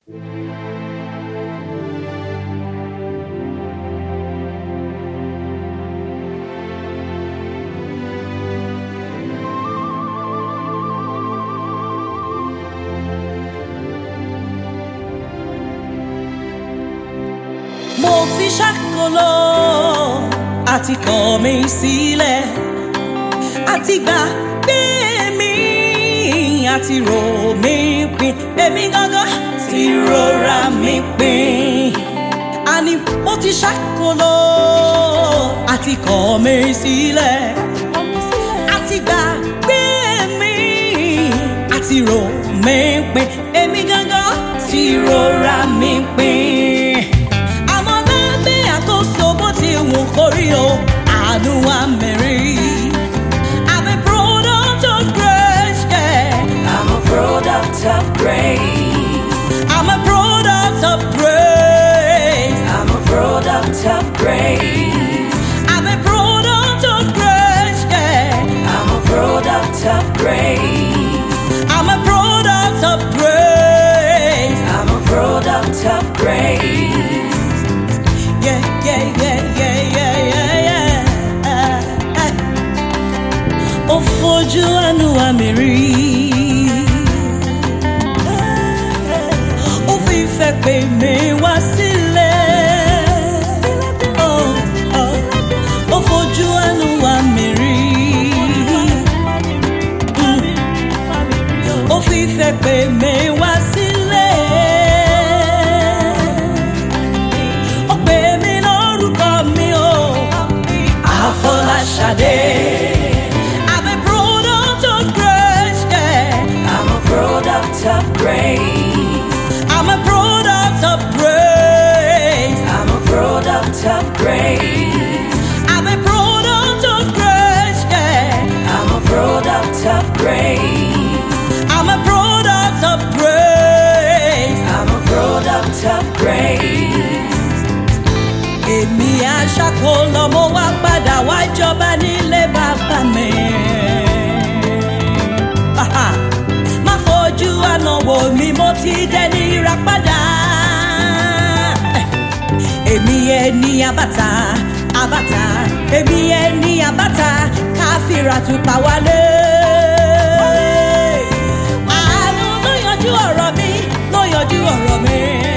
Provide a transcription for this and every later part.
Mo ti ṣàkólò àti kọ̀ mí sílẹ̀, àti gbàgbé mi, àti rò mí pin, èmi gangan ti rora mi pin. Àní mo ti ṣàkólò àti kọ̀ mí sílẹ̀, àti gbàgbé mi, àti rò mí pin, èmi gangan ti rora mi pin. Àánú wa mẹ́rin. I'm a product of grace, yeah. I'm a product of grace. I'm a product of grace. I'm a product of grace. I'm a product of grace, yeah. I'm a product of grace. I'm a product of grace. I'm a product of grace. Yeah, yeah, yeah, yeah, yeah, yeah, yeah. Ó fojú àánú wa mi rí. Ó fi ìfẹ́ pè mí wá sílẹ̀. Ó fojú àánú wa mi rí. Ó fi ìfẹ́ pè mí wá sílẹ̀. Ó pè mí lórúkọ mi o. Afọláṣadé. I'm a product of grace, yeah. I'm a product of grace. I'm a product of grace. I'm a product of grace. I'm a product of grace, yeah. I'm a product of grace. I'm a product of grace. I'm a product of grace. Èmi aṣàkólò mo wá padà wá jọba nílé bàbá mi. Má fojú àná wò mí, mo ti dẹni ìràpadà. Èmi ẹni àbàtà, àbàtà, èmi ẹni àbàtà, káfíńrà tùpà wálé. Àánú ló yanjú ọ̀rọ̀ mi, ló yanjú ọ̀rọ̀ mi.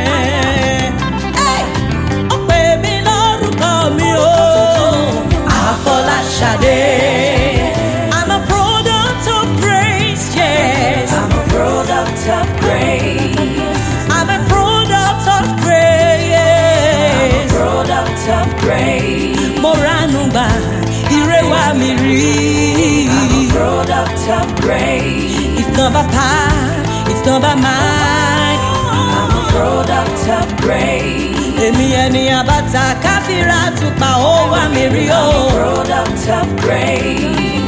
Ó pè mí lórúkọ mi o. Afọláṣadé. I'm a product of grace, yes. I'm a product of grace. I'm a product of grace. I'm a product of grace. Mo ránú gbà, ire wá mi rí. I'm a product of grace. It's not by power, it's not by might. I'm a product of grace. Èmi ẹni àbàtà, káfíńrà tùpà ó wá mi rí o. I'm a product of grace.